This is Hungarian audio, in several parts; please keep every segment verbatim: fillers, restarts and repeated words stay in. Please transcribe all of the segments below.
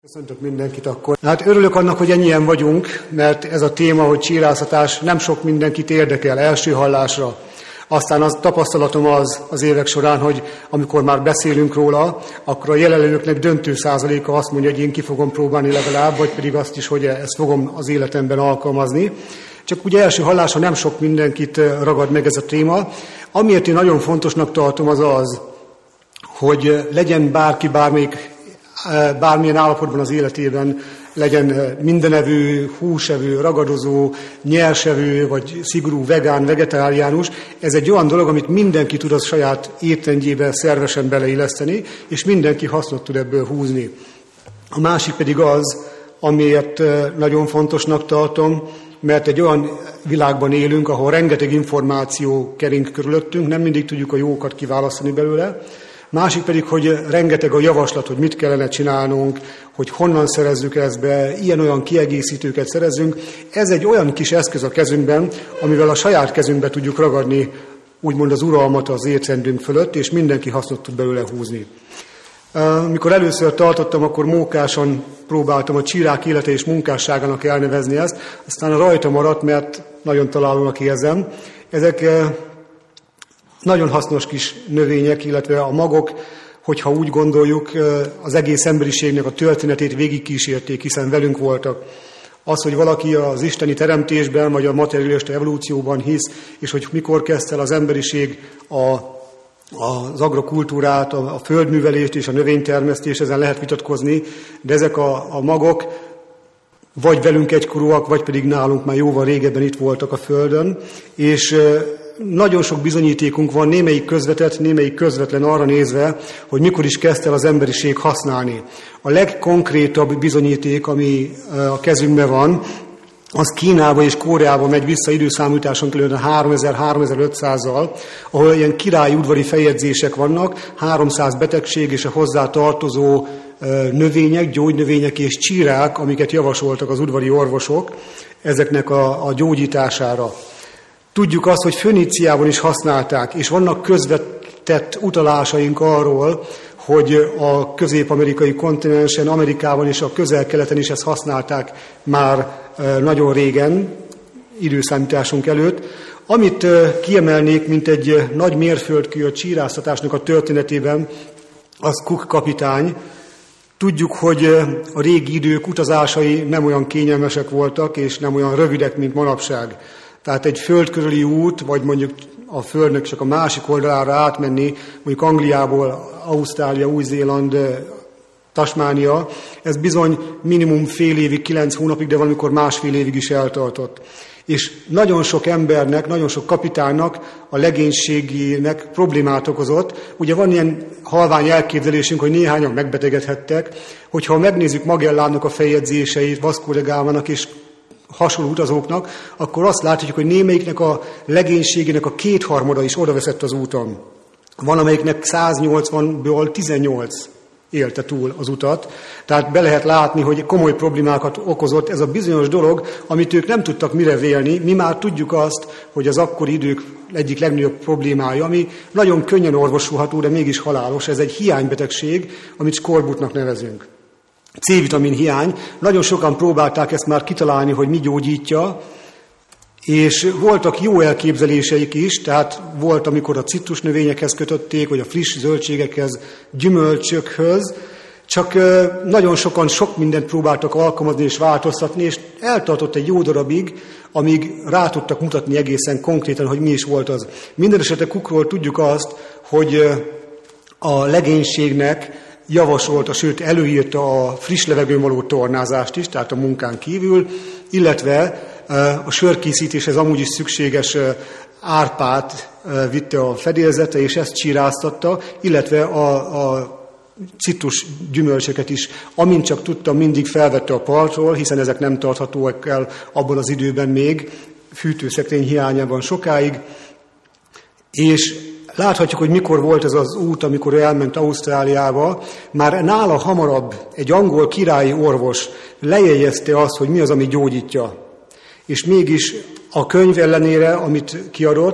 Köszöntök mindenkit akkor. Hát örülök annak, hogy ennyien vagyunk, mert ez a téma, hogy csírászatás nem sok mindenkit érdekel első hallásra. Aztán az tapasztalatom az az évek során, hogy amikor már beszélünk róla, akkor a jelenlévőknek döntő százaléka azt mondja, hogy én ki fogom próbálni legalább, vagy pedig azt is, hogy ezt fogom az életemben alkalmazni. Csak ugye első hallásra nem sok mindenkit ragad meg ez a téma. Amiért én nagyon fontosnak tartom az az, hogy legyen bárki bármelyik bármilyen állapotban az életében, legyen mindenevő, húsevő, ragadozó, nyersevő, vagy szigorú vegán, vegetáriánus. Ez egy olyan dolog, amit mindenki tud a saját étrendjébe szervesen beleilleszteni, és mindenki hasznot tud ebből húzni. A másik pedig az, amiért nagyon fontosnak tartom, mert egy olyan világban élünk, ahol rengeteg információ kering körülöttünk, nem mindig tudjuk a jókat kiválasztani belőle. Másik pedig, hogy rengeteg a javaslat, hogy mit kellene csinálnunk, hogy honnan szerezzük ezt be, ilyen-olyan kiegészítőket szerezzünk. Ez egy olyan kis eszköz a kezünkben, amivel a saját kezünkbe tudjuk ragadni, úgymond az uralmat az étrendünk fölött, és mindenki hasznot tud belőle húzni. Mikor először tartottam, akkor mókásan próbáltam a csírák élete és munkásságának elnevezni ezt, aztán rajta maradt, mert nagyon találónak érzem. Ezek nagyon hasznos kis növények, illetve a magok, hogyha úgy gondoljuk, az egész emberiségnek a történetét végigkísérték, hiszen velünk voltak. Az, hogy valaki az isteni teremtésben, vagy a materialista evolúcióban hisz, és hogy mikor kezdte el az emberiség a, az agrokultúrát, a, a földművelést és a növénytermesztést, ezen lehet vitatkozni, de ezek a, a magok vagy velünk egykorúak, vagy pedig nálunk már jóval régebben itt voltak a Földön, és nagyon sok bizonyítékunk van, némelyik közvetett, némelyik közvetlen arra nézve, hogy mikor is kezdte el az emberiség használni. A legkonkrétabb bizonyíték, ami a kezünkben van, az Kínába és Koreába megy vissza időszámításon kerülően háromezer-háromezer-ötszázzal, ahol ilyen királyi udvari feljegyzések vannak, háromszáz betegség és a hozzá tartozó növények, gyógynövények és csírák, amiket javasoltak az udvari orvosok ezeknek a, a gyógyítására. Tudjuk azt, hogy Föníciában is használták, és vannak közvetett utalásaink arról, hogy a közép-amerikai kontinensen, Amerikában és a közel-keleten is ezt használták már nagyon régen, időszámításunk előtt. Amit kiemelnék, mint egy nagy mérföldkő a csírásztatásnak a történetében, az Cook kapitány. Tudjuk, hogy a régi idők utazásai nem olyan kényelmesek voltak, és nem olyan rövidek, mint manapság. Tehát egy földkörüli út, vagy mondjuk a földnek csak a másik oldalára átmenni, mondjuk Angliából, Ausztrália, Új-Zéland, Tasmánia, ez bizony minimum fél évig, kilenc hónapig, de valamikor másfél évig is eltartott. És nagyon sok embernek, nagyon sok kapitánynak a legénységének problémát okozott. Ugye van ilyen halvány elképzelésünk, hogy néhányan megbetegedhettek, hogyha megnézzük Magellának a feljegyzéseit, Vasco da Gamának és hasonló utazóknak, akkor azt látjuk, hogy némelyiknek a legénységének a kétharmada is odaveszett az úton. Van, amelyiknek száznyolcvanból tizennyolc élte túl az utat. Tehát be lehet látni, hogy komoly problémákat okozott ez a bizonyos dolog, amit ők nem tudtak mire vélni. Mi már tudjuk azt, hogy az akkori idők egyik legnagyobb problémája, ami nagyon könnyen orvosolható, de mégis halálos, ez egy hiánybetegség, amit skorbutnak nevezünk. C-vitamin hiány. Nagyon sokan próbálták ezt már kitalálni, hogy mi gyógyítja, és voltak jó elképzeléseik is, tehát volt, amikor a citrusnövényekhez kötötték, vagy a friss zöldségekhez, gyümölcsökhöz, csak nagyon sokan sok mindent próbáltak alkalmazni és változtatni, és eltartott egy jó darabig, amíg rá tudtak mutatni egészen konkrétan, hogy mi is volt az. Minden esetre Cookról tudjuk azt, hogy a legénységnek javasolta, sőt előírta a friss levegőn való tornázást is, tehát a munkán kívül, illetve a sörkészítéshez amúgy is szükséges árpát vitte a fedélzete, és ezt csíráztatta, illetve a, a citrus gyümölcsöket is, amint csak tudta, mindig felvette a partról, hiszen ezek nem tarthatóak el abban az időben még, fűtőszekrény hiányában sokáig, és láthatjuk, hogy mikor volt ez az út, amikor elment Ausztráliába. Már nála hamarabb egy angol királyi orvos lejegyezte azt, hogy mi az, ami gyógyítja. És mégis a könyv ellenére, amit kiadott,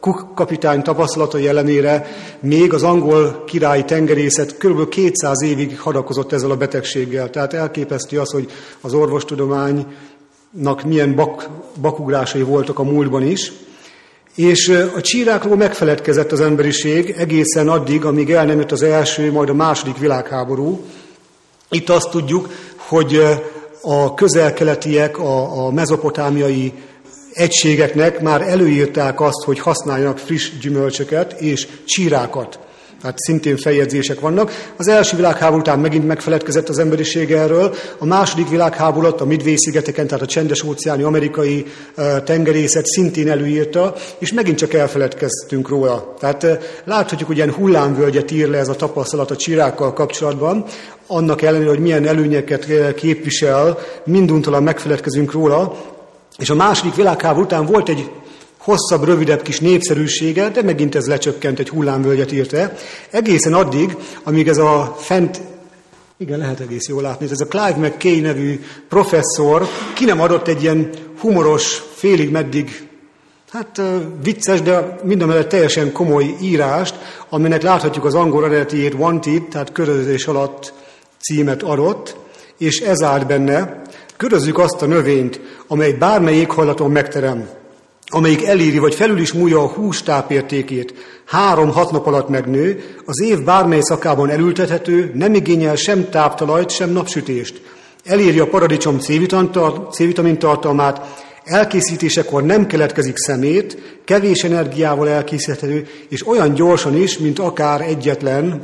Cook kapitány tapasztalatai ellenére még az angol királyi tengerészet kb. kétszáz évig hadakozott ezzel a betegséggel. Tehát elképesztő az, hogy az orvostudománynak milyen bak, bakugrásai voltak a múltban is. És a csírákról megfeledkezett az emberiség egészen addig, amíg el nem jött az első, majd a második világháború. Itt azt tudjuk, hogy a közel-keletiek, a, a mezopotámiai egységeknek már előírták azt, hogy használjanak friss gyümölcsöket és csírákat. Tehát szintén feljegyzések vannak. Az első világháború után megint megfeledkezett az emberiség erről. A második világháború alatt a Midway-szigeteken, tehát a csendes-óceáni amerikai tengerészet szintén előírta, és megint csak elfeledkeztünk róla. Tehát láthatjuk, hogy ilyen hullámvölgyet ír le ez a tapasztalat a csírákkal kapcsolatban, annak ellenére, hogy milyen előnyeket képvisel, minduntalan megfeledkezünk róla. És a második világháború után volt egy hosszabb, rövidebb kis népszerűsége, de megint ez lecsökkent, egy hullámvölgyet írta. Egészen addig, amíg ez a fent, igen, lehet egész jól látni, ez a Clive McKay nevű professzor ki nem adott egy ilyen humoros, félig meddig, hát vicces, de mindamellett teljesen komoly írást, aminek láthatjuk az angol eredetiét, Wanted, tehát körözés alatt címet adott, és ez állt benne: körözzük azt a növényt, amely bármely éghajlaton megterem, amelyik eléri vagy felül is múlja a hús tápértékét, három-hat nap alatt megnő, az év bármely szakában elültethető, nem igényel sem táptalajt, sem napsütést. Eléri a paradicsom C-vitamin tartalmát, elkészítésekor nem keletkezik szemét, kevés energiával elkészíthető, és olyan gyorsan is, mint akár egyetlen,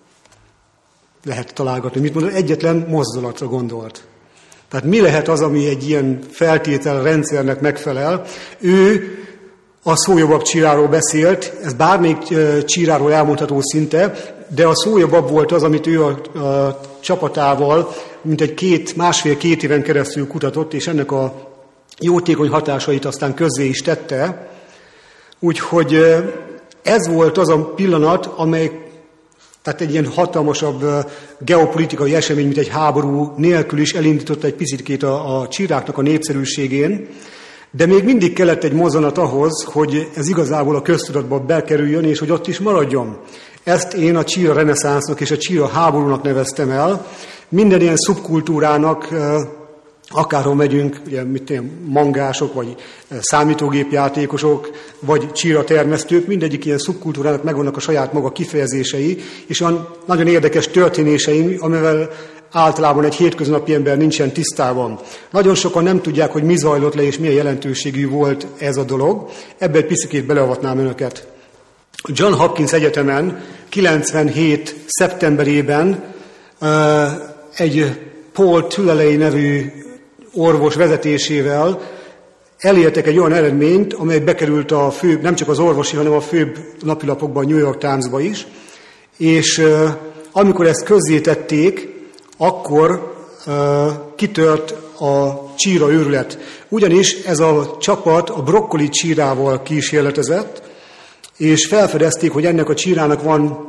lehet találgatni, mit mondod, egyetlen mozdulatra gondolt. Tehát mi lehet az, ami egy ilyen feltételrendszernek megfelel? Ő a szójabab csíráról beszélt, ez bármelyik csíráról elmondható szinte, de a szójabab volt az, amit ő a, a csapatával mintegy két, másfél-két éven keresztül kutatott, és ennek a jótékony hatásait aztán közzé is tette. Úgyhogy ez volt az a pillanat, amely tehát egy ilyen hatalmasabb geopolitikai esemény, mint egy háború nélkül is elindította egy picitkét a, a csíráknak a népszerűségén, de még mindig kellett egy mozzanat ahhoz, hogy ez igazából a köztudatba bekerüljön, és hogy ott is maradjon. Ezt én a csíra reneszánsznak és a csíra háborúnak neveztem el. Minden ilyen szubkultúrának, akárhol megyünk, ugye, mit én, mangások, vagy számítógépjátékosok, vagy csíra termesztők, mindegyik ilyen szubkultúrának megvannak a saját maga kifejezései, és olyan nagyon érdekes történéseim, amivel általában egy hétköznapi ember nincsen tisztában. Nagyon sokan nem tudják, hogy mi zajlott le, és milyen jelentőségű volt ez a dolog. Ebbe egy picikét beleavatnám önöket. John Hopkins Egyetemen kilencvenhét szeptemberében egy Paul Tuleley nevű orvos vezetésével elértek egy olyan eredményt, amely bekerült a főbb, nem csak az orvosi, hanem a főbb napilapokban, a New York Timesba is, és uh, amikor ezt közzétették, akkor uh, kitört a csíra őrület. Ugyanis ez a csapat a brokkoli csírával kísérletezett, és felfedezték, hogy ennek a csírának van,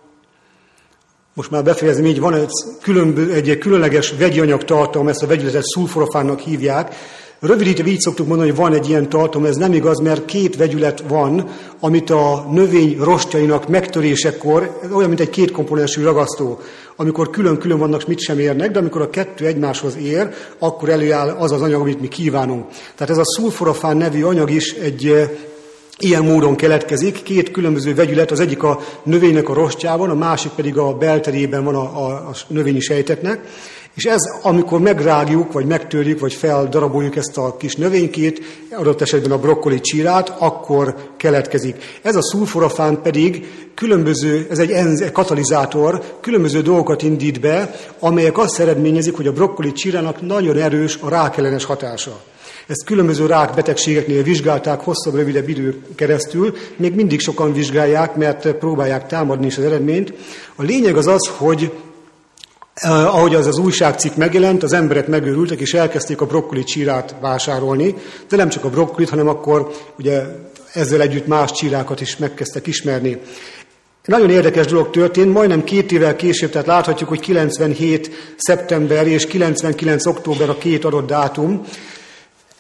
most már befejezem így, van egy, különbö, egy különleges vegyi anyag tartalom, ezt a vegyületet szulforafánnak hívják. Rövidítve így szoktuk mondani, hogy van egy ilyen tartalom, ez nem igaz, mert két vegyület van, amit a növény rostjainak megtörésekor, olyan, mint egy kétkomponensű ragasztó, amikor külön-külön vannak, mit sem érnek, de amikor a kettő egymáshoz ér, akkor előáll az az anyag, amit mi kívánunk. Tehát ez a szulforafán nevű anyag is egy ilyen módon keletkezik, két különböző vegyület, az egyik a növénynek a rostjában, a másik pedig a belterében van a, a, a növényi sejteknek, és ez, amikor megrágjuk, vagy megtörjük, vagy feldaraboljuk ezt a kis növénykét, adott esetben a brokkoli csírát, akkor keletkezik. Ez a szulforafán pedig különböző, ez egy, egy katalizátor, különböző dolgokat indít be, amelyek azt eredményezik, hogy a brokkoli csírának nagyon erős a rákellenes hatása. Ezt különböző rákbetegségeknél vizsgálták hosszabb, rövidebb idő keresztül, még mindig sokan vizsgálják, mert próbálják támadni is az eredményt. A lényeg az az, hogy eh, ahogy az az újságcikk megjelent, az emberek megőrültek, és elkezdték a brokkoli csírát vásárolni, de nem csak a brokkolit, hanem akkor ugye ezzel együtt más csírákat is megkezdtek ismerni. Nagyon érdekes dolog történt, majdnem két évvel később, tehát láthatjuk, hogy kilencvenhét szeptember és kilencvenkilenc október a két adott dátum.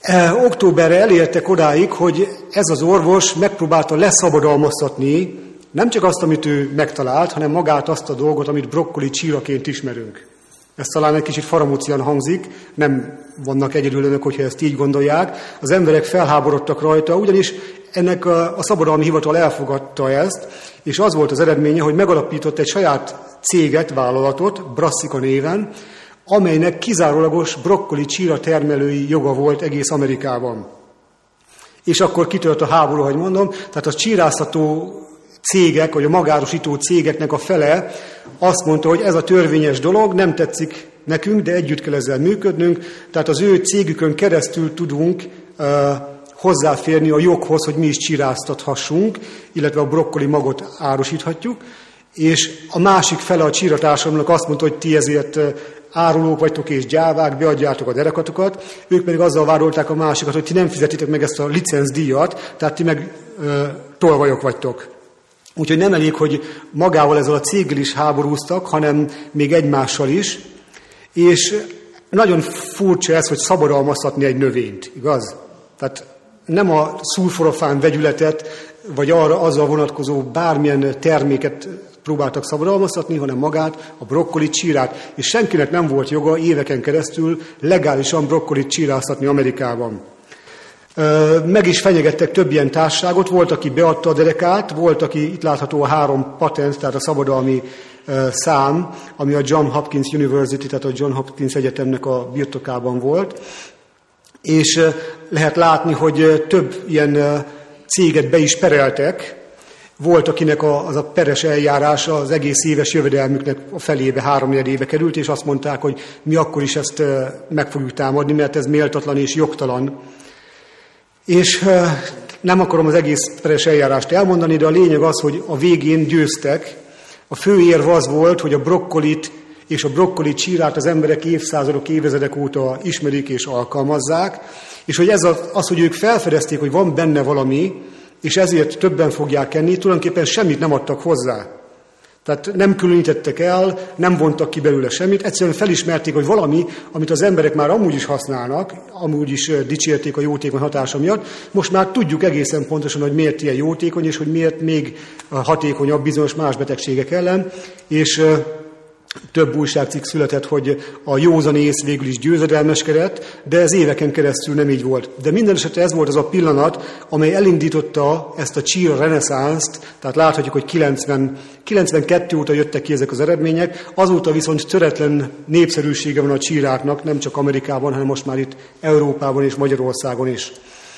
E, októberre elértek odáig, hogy ez az orvos megpróbálta leszabadalmaztatni nem csak azt, amit ő megtalált, hanem magát azt a dolgot, amit brokkoli csíraként ismerünk. Ez talán egy kicsit faramúcián hangzik, nem vannak egyedül önök, hogyha ezt így gondolják. Az emberek felháborodtak rajta, ugyanis ennek a, a szabadalmi hivatal elfogadta ezt, és az volt az eredménye, hogy megalapított egy saját céget, vállalatot, Brassica néven, amelynek kizárólagos brokkoli csíra termelői joga volt egész Amerikában. És akkor kitört a háború, ahogy mondom, tehát a csíráztató cégek, vagy a magárosító cégeknek a fele azt mondta, hogy ez a törvényes dolog, nem tetszik nekünk, de együtt kell ezzel működnünk, tehát az ő cégükön keresztül tudunk uh, hozzáférni a joghoz, hogy mi is csíráztathassunk, illetve a brokkoli magot árusíthatjuk, és a másik fele a csíratársadalomnak azt mondta, hogy ti ezért árulók vagytok és gyávák, beadjátok a derekatokat, ők pedig azzal vádolták a másikat, hogy ti nem fizetitek meg ezt a licencdíjat, tehát ti meg uh, tolvajok vagytok. Úgyhogy nem elég, hogy magával ezzel a céggel is háborúztak, hanem még egymással is. És nagyon furcsa ez, hogy szabadalmaztatni egy növényt, igaz? Tehát nem a szulforafán vegyületet, vagy arra azzal vonatkozó bármilyen terméket próbáltak szabadalmaztatni, hanem magát, a brokkolit, csírát. És senkinek nem volt joga éveken keresztül legálisan brokkolit csíráztatni Amerikában. Meg is fenyegettek több ilyen társaságot, volt, aki beadta a derekát, volt, aki itt látható a három patent, tehát a szabadalmi szám, ami a John Hopkins University, tehát a John Hopkins Egyetemnek a birtokában volt. És lehet látni, hogy több ilyen céget be is pereltek. Volt, akinek az a peres eljárása az egész éves jövedelmüknek a felébe, háromnegyedébe került, és azt mondták, hogy mi akkor is ezt meg fogjuk támadni, mert ez méltatlan és jogtalan. És nem akarom az egész peres eljárást elmondani, de a lényeg az, hogy a végén győztek. A fő érv az volt, hogy a brokkolit és a brokkoli csírát az emberek évszázadok, évezredek óta ismerik és alkalmazzák, és hogy ez az, az, hogy ők felfedezték, hogy van benne valami, és ezért többen fogják enni, tulajdonképpen semmit nem adtak hozzá. Tehát nem különítettek el, nem vontak ki belőle semmit, egyszerűen felismerték, hogy valami, amit az emberek már amúgy is használnak, amúgy is dicsérték a jótékony hatása miatt, most már tudjuk egészen pontosan, hogy miért ilyen jótékony, és hogy miért még hatékonyabb bizonyos más betegségek ellen, és több újságcikk született, hogy a józanész végül is győzedelmeskedett, de ez éveken keresztül nem így volt. De minden esetre ez volt az a pillanat, amely elindította ezt a csíra reneszánszt, tehát láthatjuk, hogy kilencven, kilencvenkettő óta jöttek ki ezek az eredmények, azóta viszont töretlen népszerűsége van a csíráknak, nem csak Amerikában, hanem most már itt Európában és Magyarországon is.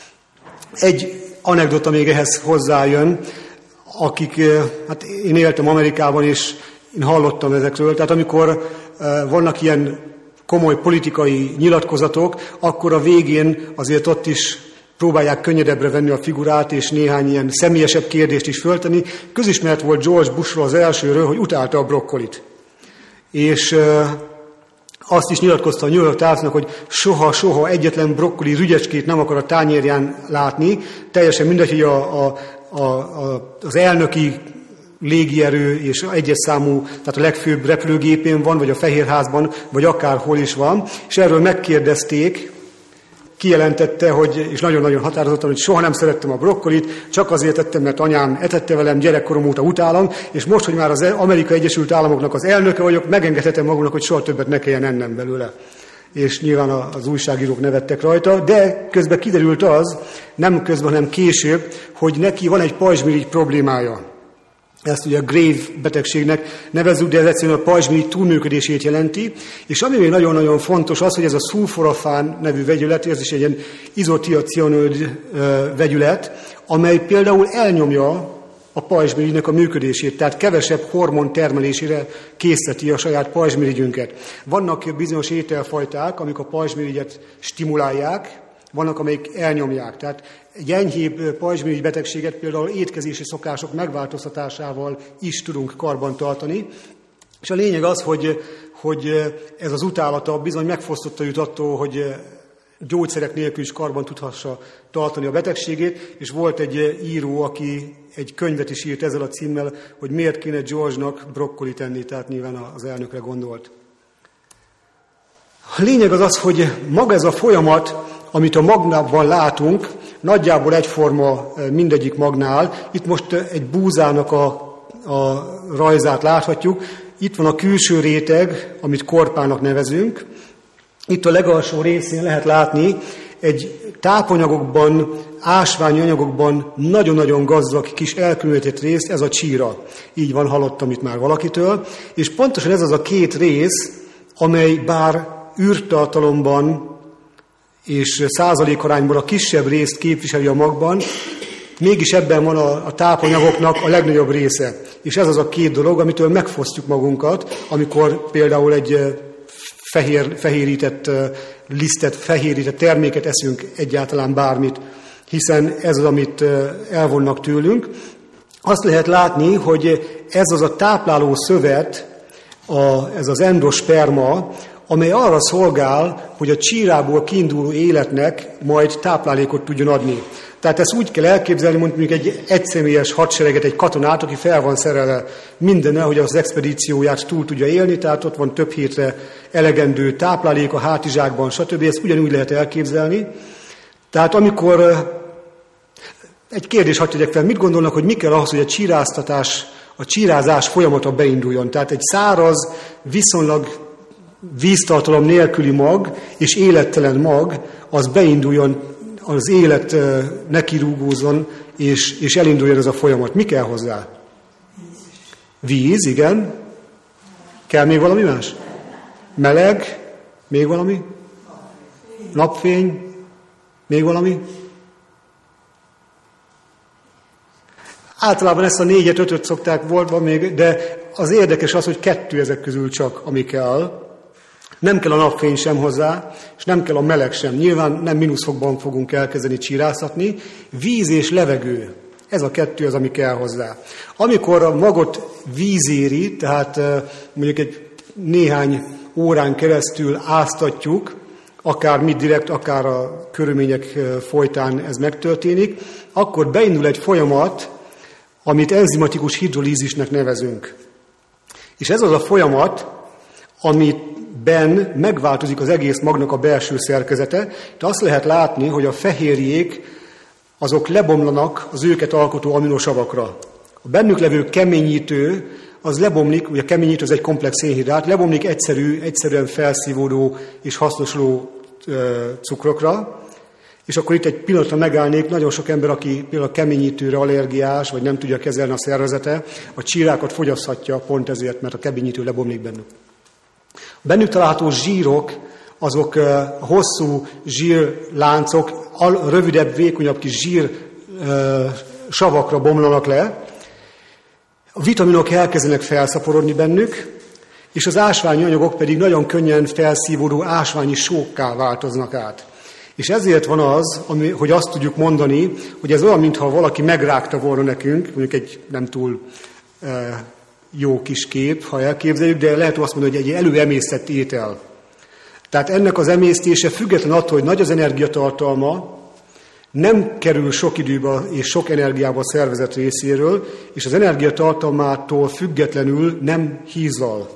Egy anekdota még ehhez hozzájön, akik, hát én éltem Amerikában, és én hallottam ezekről, tehát amikor uh, vannak ilyen komoly politikai nyilatkozatok, akkor a végén azért ott is próbálják könnyedebbre venni a figurát, és néhány ilyen személyesebb kérdést is föltenni. Közismert volt George Bushról az elsőről, hogy utálta a brokkolit. És uh, azt is nyilatkozta a New York Timesnak, hogy soha-soha egyetlen brokkoli rügyecskét nem akar a tányérján látni. Teljesen mindegy, hogy a, a, a, a, az elnöki légierő és egyes számú, tehát a legfőbb repülőgépén van, vagy a Fehérházban, vagy akárhol is van, és erről megkérdezték, kijelentette, hogy, és nagyon-nagyon határozottan, hogy soha nem szerettem a brokkolit, csak azért tettem, mert anyám etette velem, gyerekkorom óta utálom, és most, hogy már az Amerikai Egyesült Államoknak az elnöke vagyok, megengedhetem magunknak, hogy soha többet ne kelljen ennem belőle. És nyilván az újságírók nevettek rajta, de közben kiderült az, nem közben, hanem később, hogy neki van egy pajzsmirigy problémája. Ezt ugye a Grave betegségnek nevezzük, de ez egyszerűen a pajzsmirigy túlműködését jelenti. És ami még nagyon-nagyon fontos az, hogy ez a szulforafán nevű vegyület, ez is egy ilyen izotiacionoid vegyület, amely például elnyomja a pajzsmirigynek a működését, tehát kevesebb hormon termelésére készteti a saját pajzsmirigyünket. Vannak bizonyos ételfajták, amik a pajzsmirigyet stimulálják, vannak, amelyik elnyomják. Tehát egy enyhébb pajzsmirigy betegséget például étkezési szokások megváltoztatásával is tudunk karbantartani. És a lényeg az, hogy, hogy ez az utálata bizony megfosztotta őt attól, hogy gyógyszerek nélkül is karban tudhassa tartani a betegségét, és volt egy író, aki egy könyvet is írt ezzel a címmel, hogy miért kéne George-nak brokkolit enni, tehát nyilván az elnökre gondolt. A lényeg az az, hogy maga ez a folyamat, amit a magnában látunk, nagyjából egyforma mindegyik magnál. Itt most egy búzának a, a rajzát láthatjuk. Itt van a külső réteg, amit korpának nevezünk. Itt a legalsó részén lehet látni egy tápanyagokban, ásványi anyagokban nagyon-nagyon gazdag kis elkülönített részt, ez a csíra. Így van, hallottam itt már valakitől. És pontosan ez az a két rész, amely bár űrtartalomban és százalékarányban a kisebb részt képviseli a magban, mégis ebben van a, a tápanyagoknak a legnagyobb része. És ez az a két dolog, amitől megfosztjuk magunkat, amikor például egy fehér, fehérített lisztet, fehérített terméket eszünk, egyáltalán bármit, hiszen ez az, amit elvonnak tőlünk. Azt lehet látni, hogy ez az a tápláló szövet, a, ez az endosperma, amely arra szolgál, hogy a csírából kiinduló életnek majd táplálékot tudjon adni. Tehát ezt úgy kell elképzelni, mondjuk egy egyszemélyes hadsereget, egy katonát, aki fel van szerelve mindennel, hogy az expedícióját túl tudja élni, tehát ott van több hétre elegendő táplálék a hátizsákban, stb. Ezt ugyanúgy lehet elképzelni. Tehát amikor egy kérdés hadd tegyek fel, mit gondolnak, hogy mi kell ahhoz, hogy a csíráztatás, a csírázás folyamata beinduljon? Tehát egy száraz, viszonylag víztartalom nélküli mag és élettelen mag, az beinduljon, az élet nekirúgózzon, és, és elinduljon ez a folyamat. Mi kell hozzá? Víz, igen. Kell még valami más? Meleg, még valami? Napfény, még valami? Általában ezt a négyet, ötöt szokták voltban még, de az érdekes az, hogy kettő ezek közül csak, ami kell. Nem kell a napfény sem hozzá, és nem kell a meleg sem. Nyilván nem mínuszfokban fogunk elkezdeni csíráztatni. Víz és levegő. Ez a kettő az, ami kell hozzá. Amikor a magot víz éri, tehát mondjuk egy néhány órán keresztül áztatjuk, akár mi direkt, akár a körülmények folytán ez megtörténik, akkor beindul egy folyamat, amit enzimatikus hidrolízisnek nevezünk. És ez az a folyamat, amiben megváltozik az egész magnak a belső szerkezete. De azt lehet látni, hogy a fehérjék azok lebomlanak az őket alkotó aminosavakra. A bennük levő keményítő az lebomlik, ugye a keményítő az egy komplex szénhidrát, lebomlik egyszerű, egyszerűen felszívódó és hasznosuló cukrokra. És akkor itt egy pillanatra megállnék, nagyon sok ember, aki például a keményítőre allergiás, vagy nem tudja kezelni a szervezete, a csírákat fogyaszthatja pont ezért, mert a keményítő lebomlik bennük. A bennük található zsírok, azok a hosszú zsírláncok, rövidebb, vékonyabb kis zsír savakra bomlanak le, a vitaminok elkezdenek felszaporodni bennük, és az ásványi anyagok pedig nagyon könnyen felszívódó ásványi sókká változnak át. És ezért van az, ami, hogy azt tudjuk mondani, hogy ez olyan, mintha valaki megrágta volna nekünk, mondjuk egy nem túl e, jó kis kép, ha elképzeljük, de lehet azt mondani, hogy egy előemésztett étel. Tehát ennek az emésztése független attól, hogy nagy az energiatartalma, nem kerül sok időbe és sok energiába a szervezet részéről, és az energiatartalmától függetlenül nem hízlal.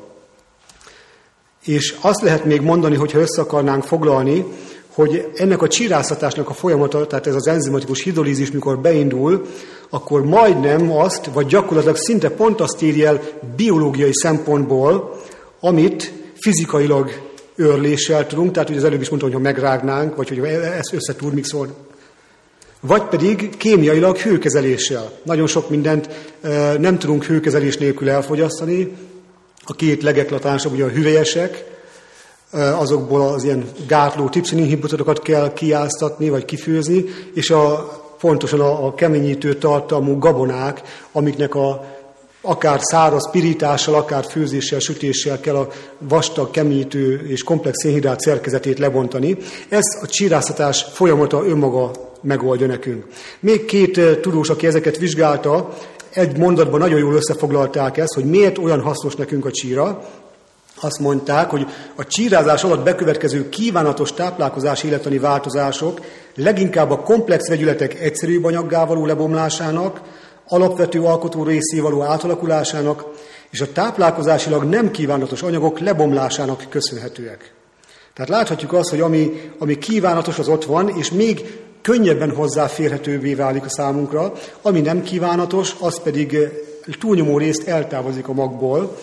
És azt lehet még mondani, hogyha össze akarnánk foglalni, hogy ennek a csíráztatásnak a folyamata, tehát ez az enzimatikus hidrolízis, mikor beindul, akkor majdnem azt, vagy gyakorlatilag szinte pont azt írja el biológiai szempontból, amit fizikailag őrléssel tudunk, tehát ugye az előbb is mondtam, hogy ha megrágnánk, vagy hogy ezt össze tud mixolni. Vagy pedig kémiailag hőkezeléssel. Nagyon sok mindent e, nem tudunk hőkezelés nélkül elfogyasztani. A két legeklatánsabb, ugye a hüvelyesek, e, azokból az ilyen gátló tripszininhibitorokat kell kiáztatni, vagy kifőzni, és a, pontosan a, a keményítő tartalmú gabonák, amiknek a akár száraz pirítással, akár főzéssel, sütéssel kell a vastag, keményítő és komplex szénhidrát szerkezetét lebontani. Ez a csíráztatás folyamata önmaga megoldja nekünk. Még két tudós, aki ezeket vizsgálta, egy mondatban nagyon jól összefoglalták ezt, hogy miért olyan hasznos nekünk a csíra. Azt mondták, hogy a csírázás alatt bekövetkező kívánatos táplálkozási élettani változások leginkább a komplex vegyületek egyszerűbb anyaggá való lebomlásának, alapvető alkotó részé való átalakulásának és a táplálkozásilag nem kívánatos anyagok lebomlásának köszönhetőek. Tehát láthatjuk azt, hogy ami, ami kívánatos, az ott van, és még könnyebben hozzáférhetővé válik a számunkra, ami nem kívánatos, az pedig túlnyomó részt eltávozik a magból.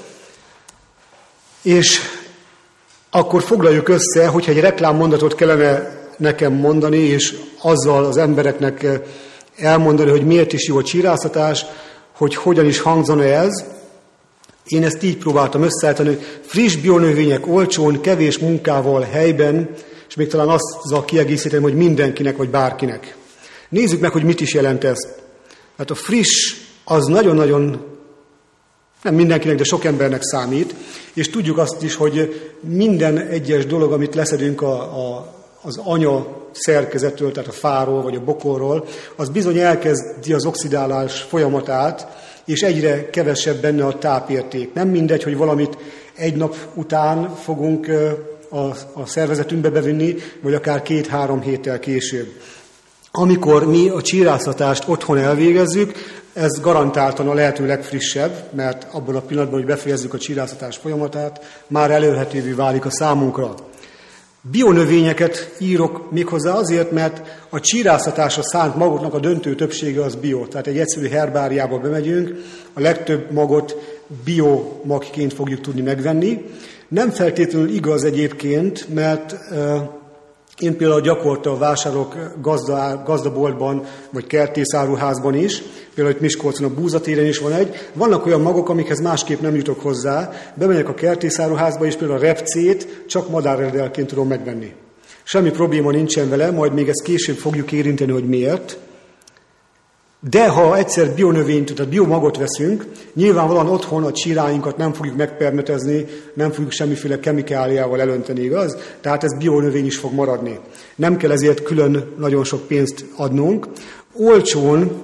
És akkor foglaljuk össze, hogyha egy reklámmondatot kellene nekem mondani, és azzal az embereknek elmondani, hogy miért is jó a csíráztatás, hogy hogyan is hangzana ez. Én ezt így próbáltam összeállítani, hogy friss bionövények olcsón, kevés munkával, helyben, és még talán azzal kiegészítem, hogy mindenkinek vagy bárkinek. Nézzük meg, hogy mit is jelent ez. Hát a friss az nagyon-nagyon, nem mindenkinek, de sok embernek számít, és tudjuk azt is, hogy minden egyes dolog, amit leszedünk a, a, az anya szerkezettől, tehát a fáról vagy a bokorról, az bizony elkezdi az oxidálás folyamatát, és egyre kevesebb benne a tápérték. Nem mindegy, hogy valamit egy nap után fogunk a, a szervezetünkbe bevinni, vagy akár két-három héttel később. Amikor mi a csíráztatást otthon elvégezzük, ez garantáltan a lehető legfrissebb, mert abban a pillanatban, hogy befejezzük a csíráztatás folyamatát, már elérhetővé válik a számunkra. Bionövényeket írok méghozzá azért, mert a csíráztatásra szánt magoknak a döntő többsége az bio. Tehát egy egyszerű herbáriába bemegyünk, a legtöbb magot biomagként fogjuk tudni megvenni. Nem feltétlenül igaz egyébként, mert e, én például gyakorta vásárolok gazda, gazdaboltban, vagy kertészáruházban is, például itt Miskolcon a Búzatéren is van egy. Vannak olyan magok, amikhez másképp nem jutok hozzá. Bemegyek a kertészáruházba, és például a repcét csak madárredelként tudom megvenni. Semmi probléma nincsen vele, majd még ezt később fogjuk érinteni, hogy miért. De ha egyszer bionövényt, tehát biomagot veszünk, nyilvánvalóan otthon a csíráinkat nem fogjuk megpermetezni, nem fogjuk semmiféle kemikáliával elönteni, igaz? Tehát ez bionövény is fog maradni. Nem kell ezért külön nagyon sok pénzt adnunk. Olcsón,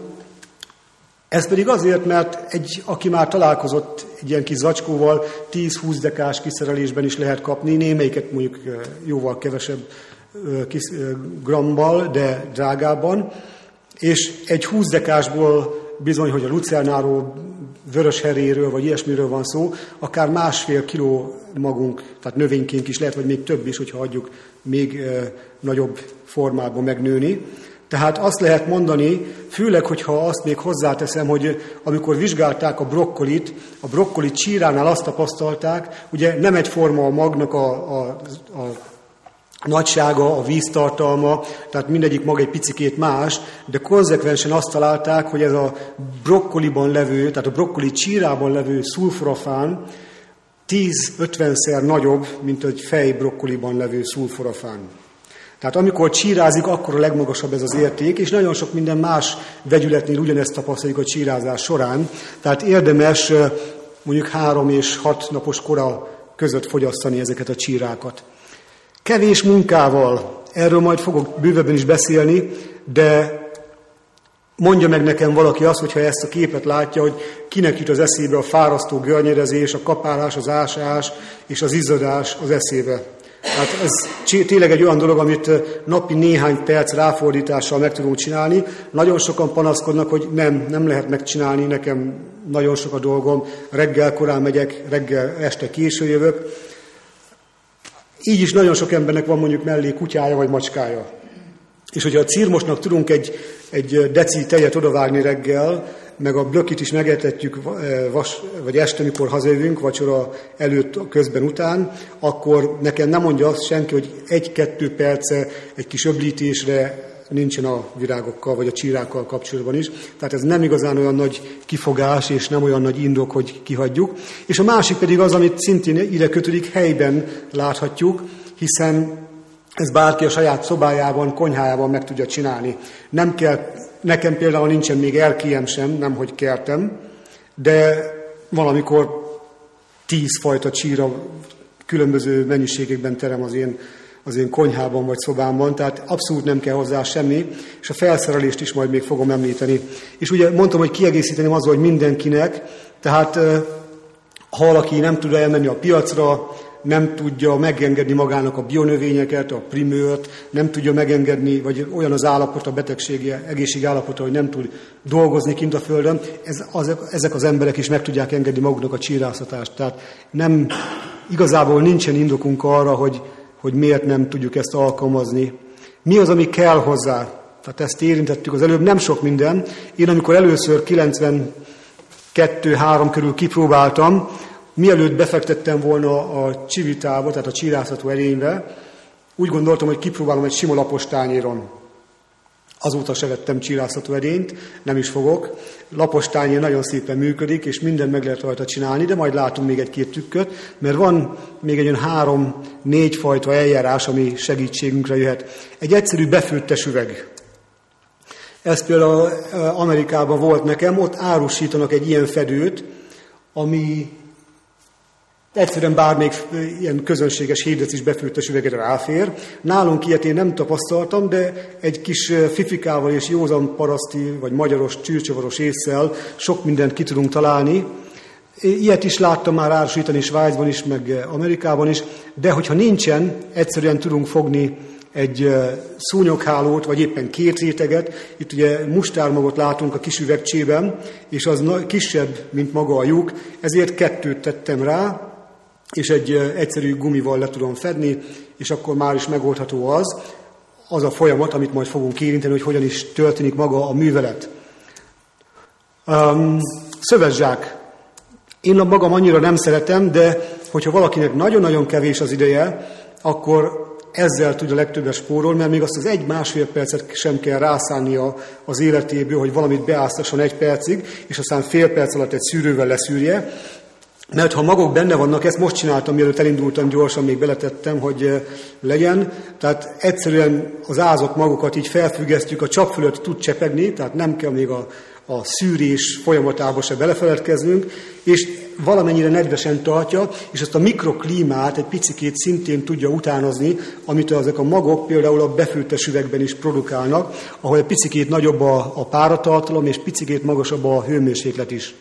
ez pedig azért, mert egy, aki már találkozott egy ilyen kis zacskóval, tíz-húsz dekás kiszerelésben is lehet kapni, némelyiket mondjuk jóval kevesebb kis grammal, de drágábban. És egy húsz dekásból bizony, hogy a lucernáról, vörösheréről, vagy ilyesmiről van szó, akár másfél kiló magunk, tehát növényként is lehet, vagy még több is, hogyha hagyjuk még e, nagyobb formában megnőni. Tehát azt lehet mondani, főleg, hogyha azt még hozzáteszem, hogy amikor vizsgálták a brokkolit, a brokkoli csíránál azt tapasztalták, ugye nem egyforma a magnak a, a, a nagysága, a víztartalma, tehát mindegyik mag egy picikét más, de konzekvensen azt találták, hogy ez a brokkoliban levő, tehát a brokkoli csírában levő szulforafán tíz-ötvenszer nagyobb, mint egy fej brokkoliban levő szulforafán. Tehát amikor csírázik, akkor a legmagasabb ez az érték, és nagyon sok minden más vegyületnél ugyanezt tapasztaljuk a csírázás során. Tehát érdemes mondjuk három és hat napos kora között fogyasztani ezeket a csírákat. Kevés munkával, erről majd fogok bővebben is beszélni, de mondja meg nekem valaki azt, hogyha ezt a képet látja, hogy kinek jut az eszébe a fárasztó görnyedezés, a kapálás, az ásás és az izzadás az eszébe. Hát ez tényleg egy olyan dolog, amit napi néhány perc ráfordítással meg tudunk csinálni. Nagyon sokan panaszkodnak, hogy nem, nem lehet megcsinálni, nekem nagyon sok a dolgom, reggel korán megyek, reggel este késő jövök. Így is nagyon sok embernek van mondjuk mellé kutyája vagy macskája. És hogyha a cirmosnak tudunk egy, egy deci tejet odavágni reggel, meg a blökit is megetetjük vas, vagy este, mikor hazajövünk, vacsora előtt, közben, után, akkor nekem nem mondja azt senki, hogy egy-kettő perce egy kis öblítésre nincsen a virágokkal vagy a csírákkal kapcsolatban is. Tehát ez nem igazán olyan nagy kifogás, és nem olyan nagy indok, hogy kihagyjuk. És a másik pedig az, amit szintén ide kötődik, helyben láthatjuk, hiszen ez bárki a saját szobájában, konyhájában meg tudja csinálni. Nem kell, nekem például nincsen még erkélyem sem, nemhogy kertem, de valamikor tíz fajta csíra különböző mennyiségekben terem az én az én konyhában vagy szobámban, tehát abszolút nem kell hozzá semmi, és a felszerelést is majd még fogom említeni. És ugye mondtam, hogy kiegészíteném azzal, hogy mindenkinek, tehát ha valaki nem tud elmenni a piacra, nem tudja megengedni magának a bionövényeket, a primőrt, nem tudja megengedni, vagy olyan az állapot, a betegség, egészség állapota, hogy nem tud dolgozni kint a földön, ez, az, ezek az emberek is meg tudják engedni maguknak a csíráztatást. Tehát nem, igazából nincsen indokunk arra, hogy hogy miért nem tudjuk ezt alkalmazni. Mi az, ami kell hozzá? Tehát ezt érintettük az előbb, nem sok minden. Én amikor először kilencvenkettő három körül kipróbáltam, mielőtt befektettem volna a csivitába, tehát a csírászató erénybe, úgy gondoltam, hogy kipróbálom egy sima lapos tányéron. Azóta se vettem csírászató edényt, nem is fogok. Lapos tányér nagyon szépen működik, és mindent meg lehet rajta csinálni, de majd látunk még egy-két trükköt, mert van még egy olyan három-négy fajta eljárás, ami segítségünkre jöhet. Egy egyszerű befőttes üveg. Ez például Amerikában volt nekem, ott árusítanak egy ilyen fedőt, ami egyszerűen bármelyik ilyen közönséges hétdecis befőttes üvegre ráfér. Nálunk ilyet én nem tapasztaltam, de egy kis fifikával és józan paraszti, vagy magyaros, csűrcsavaros ésszel sok mindent ki tudunk találni. Ilyet is láttam már árusítani Svájcban is, meg Amerikában is, de hogyha nincsen, egyszerűen tudunk fogni egy szúnyoghálót, vagy éppen két réteget. Itt ugye mustármagot látunk a kis üvegcsében, és az kisebb, mint maga a lyuk, ezért kettőt tettem rá, és egy egyszerű gumival le tudom fedni, és akkor már is megoldható az, az a folyamat, amit majd fogunk érinteni, hogy hogyan is történik maga a művelet. Um, szövetzsák. Én a magam annyira nem szeretem, de hogyha valakinek nagyon-nagyon kevés az ideje, akkor ezzel tudja legtöbbet spórolni, mert még azt az egy-másfél percet sem kell rászánnia az életéből, hogy valamit beáztasson egy percig, és aztán fél perc alatt egy szűrővel leszűrje. Mert ha magok benne vannak, ezt most csináltam, mielőtt elindultam, gyorsan még beletettem, hogy legyen. Tehát egyszerűen az ázott magokat így felfüggesztjük, a csap fölött tud csepegni, tehát nem kell még a, a szűrés folyamatába se belefeledkeznünk, és valamennyire nedvesen tartja, és azt a mikroklímát egy picikét szintén tudja utánozni, amit ezek a magok például a befőttes üvegben is produkálnak, ahol egy picikét nagyobb a, a páratartalom, és picikét magasabb a hőmérséklet is.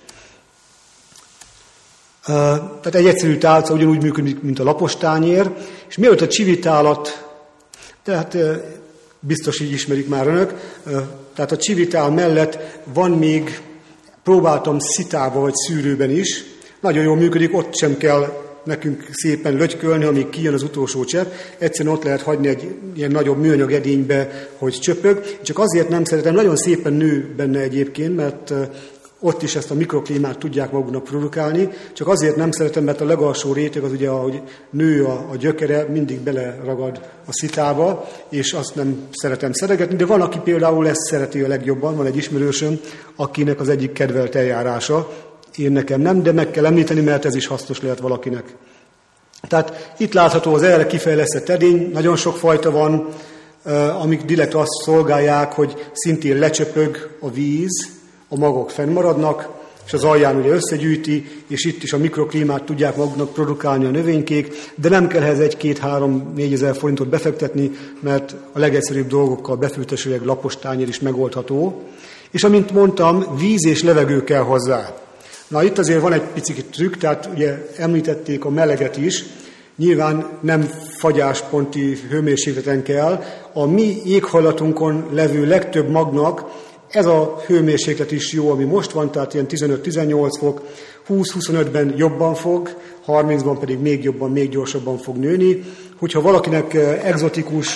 Uh, tehát egy egyszerű tálca ugyanúgy működik, mint a lapos tányér, és mielőtt a csivitálat, tehát uh, biztos így ismerik már önök, uh, tehát a csivitál mellett van még, próbáltam szitába vagy szűrőben is, nagyon jól működik, ott sem kell nekünk szépen lögykölni, amíg kijön az utolsó csepp, egyszerűen ott lehet hagyni egy ilyen nagyobb műanyag edénybe, hogy csöpög, csak azért nem szeretem, nagyon szépen nő benne egyébként, mert uh, ott is ezt a mikroklímát tudják maguknak produkálni, csak azért nem szeretem, mert a legalsó réteg az ugye, ahogy nő a, a gyökere, mindig beleragad a szitába, és azt nem szeretem szeretgetni, de van, aki például ezt szereti a legjobban, van egy ismerősöm, akinek az egyik kedvelt eljárása, én nekem nem, de meg kell említeni, mert ez is hasznos lehet valakinek. Tehát itt látható az erre kifejlesztett edény, nagyon sok fajta van, amik direkt azt szolgálják, hogy szintén lecsöpög a víz, a magok fennmaradnak, és az alján ugye összegyűjti, és itt is a mikroklímát tudják maguknak produkálni a növénykék, de nem kell ehhez egy-két-három-négy ezer forintot befektetni, mert a legegyszerűbb dolgokkal befőttes üveg, lapos tányér is megoldható. És amint mondtam, víz és levegő kell hozzá. Na itt azért van egy picit trükk, tehát ugye említették a meleget is, nyilván nem fagyásponti hőmérsékleten kell. A mi éghajlatunkon levő legtöbb magnak ez a hőmérséklet is jó, ami most van, tehát ilyen tizenöt-tizennyolc fok, húsz-huszonötben jobban fog, harmincban pedig még jobban, még gyorsabban fog nőni. Hogyha valakinek egzotikus,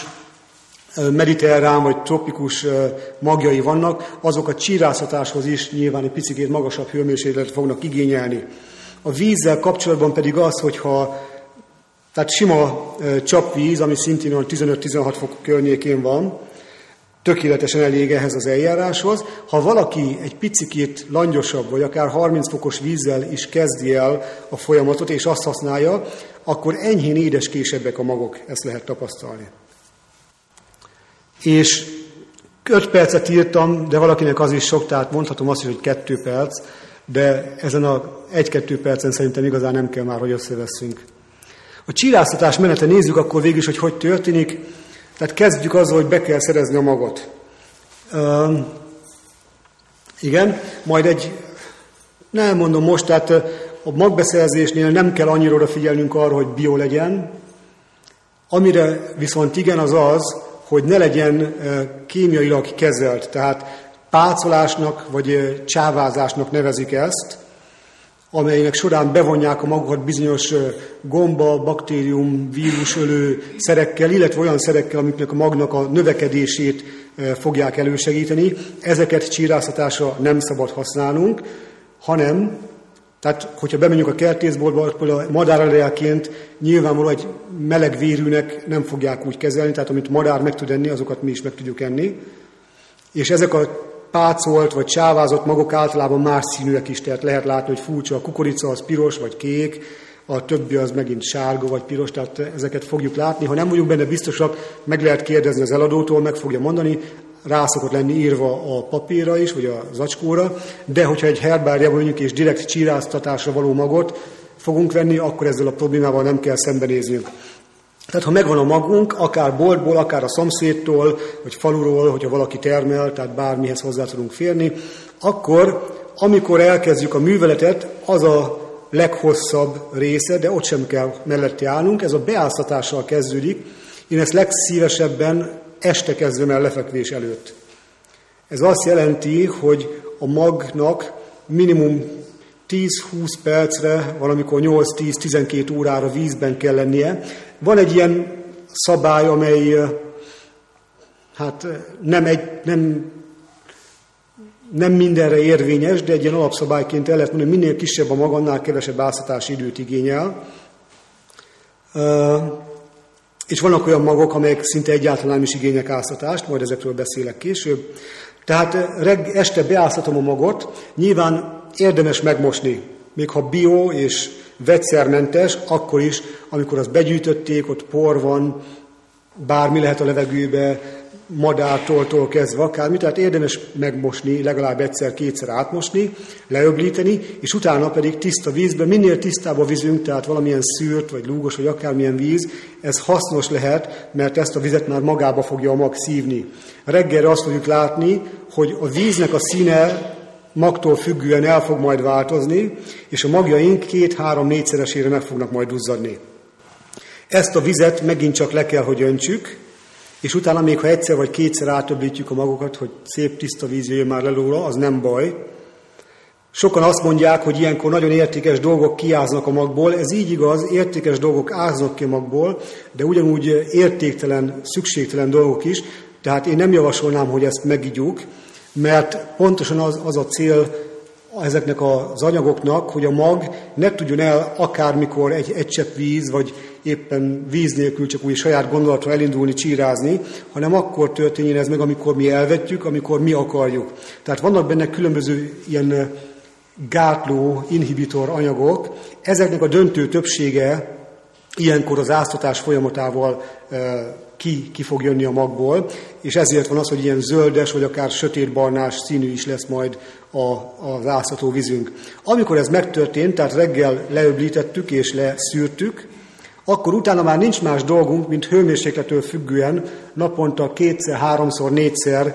mediterrán vagy tropikus magjai vannak, azok a csírászatáshoz is nyilván egy picikét magasabb hőmérsékletet fognak igényelni. A vízzel kapcsolatban pedig az, hogyha tehát sima csapvíz, ami szintén olyan tizenöt-tizenhat fok környékén van, tökéletesen elég ehhez az eljáráshoz. Ha valaki egy picikét langyosabb, vagy akár harminc fokos vízzel is kezdi el a folyamatot, és azt használja, akkor enyhén édeskésebbek a magok, ezt lehet tapasztalni. És öt percet írtam, de valakinek az is sok, tehát mondhatom azt is, hogy kettő perc, de ezen a egy-kettő percen szerintem igazán nem kell már, hogy összevesszünk. A csírásztatás menete nézzük akkor végül is, hogy hogy történik. Tehát kezdjük azzal, hogy be kell szerezni a magot. Uh, igen, majd egy, nem mondom most, tehát a magbeszerzésnél nem kell annyira odafigyelnünk arra, hogy bio legyen. Amire viszont igen, az az, hogy ne legyen uh, kémiailag kezelt, tehát pácolásnak vagy uh, csávázásnak nevezik ezt. amelynek során bevonják a magukat bizonyos gomba, baktérium, vírusölő szerekkel, illetve olyan szerekkel, amiknek a magnak a növekedését fogják elősegíteni. Ezeket csírászatásra nem szabad használnunk, hanem, tehát hogyha bemegyünk a kertészboltba, akkor a madáralejáként nyilvánvalóan egy meleg vérűnek nem fogják úgy kezelni, tehát amit madár meg tud enni, azokat mi is meg tudjuk enni. És ezek a pácolt vagy csávázott magok általában más színűek is, tehát lehet látni, hogy furcsa, a kukorica az piros vagy kék, a többi az megint sárga vagy piros, tehát ezeket fogjuk látni. Ha nem vagyunk benne biztosak, meg lehet kérdezni az eladótól, meg fogja mondani, rá szokott lenni írva a papírra is, vagy a zacskóra, de hogyha egy herbáriában mondjuk és direkt csíráztatásra való magot fogunk venni, akkor ezzel a problémával nem kell szembenéznünk. Tehát ha megvan a magunk, akár boltból, akár a szomszédtól, vagy faluról, hogyha valaki termel, tehát bármihez hozzá tudunk férni, akkor, amikor elkezdjük a műveletet, az a leghosszabb része, de ott sem kell mellette állnunk, ez a beáztatással kezdődik. Én ezt legszívesebben este kezdem el lefekvés előtt. Ez azt jelenti, hogy a magnak minimum tíz-húsz percre, valamikor nyolc-tíz-tizenkét órára vízben kell lennie. Van egy ilyen szabály, amely hát nem, egy, nem, nem mindenre érvényes, de egy ilyen alapszabályként el lehet mondani, hogy minél kisebb a mag, annál kevesebb áztatási időt igényel. És vannak olyan magok, amelyek szinte egyáltalán nem is igények áztatást, majd ezekről beszélek később. Tehát reg, este beáztatom a magot, nyilván érdemes megmosni, még ha bio és vegyszermentes, akkor is, amikor azt begyűjtötték, ott por van, bármi lehet a levegőbe, madártól kezdve akármi, tehát érdemes megmosni, legalább egyszer-kétszer átmosni, leöblíteni, és utána pedig tiszta vízbe, minél tisztább a vízünk, tehát valamilyen szűrt, vagy lúgos, vagy akármilyen víz, ez hasznos lehet, mert ezt a vizet már magába fogja a mag szívni. Reggelre azt fogjuk látni, hogy a víznek a színe magtól függően el fog majd változni, és a magjaink két-három-négyszeresére meg fognak majd duzzadni. Ezt a vizet megint csak le kell, hogy öntsük, és utána még ha egyszer vagy kétszer átöblítjük a magokat, hogy szép tiszta víz jöjjön már le róla, az nem baj. Sokan azt mondják, hogy ilyenkor nagyon értékes dolgok kiáznak a magból. Ez így igaz, értékes dolgok áznak ki a magból, de ugyanúgy értéktelen, szükségtelen dolgok is. Tehát én nem javasolnám, hogy ezt megigyuk, mert pontosan az, az a cél ezeknek az anyagoknak, hogy a mag ne tudjon el akármikor egy, egy csepp víz, vagy éppen víz nélkül csak úgy saját gondolatra elindulni, csírázni, hanem akkor történjen ez meg, amikor mi elvetjük, amikor mi akarjuk. Tehát vannak benne különböző ilyen gátló, inhibitor anyagok. Ezeknek a döntő többsége ilyenkor az áztatás folyamatával ki, ki fog jönni a magból, és ezért van az, hogy ilyen zöldes, vagy akár sötétbarnás színű is lesz majd a, az áztató vízünk. Amikor ez megtörtént, tehát reggel leöblítettük és leszűrtük, akkor utána már nincs más dolgunk, mint hőmérséklettől függően naponta kétszer, háromszor, négyszer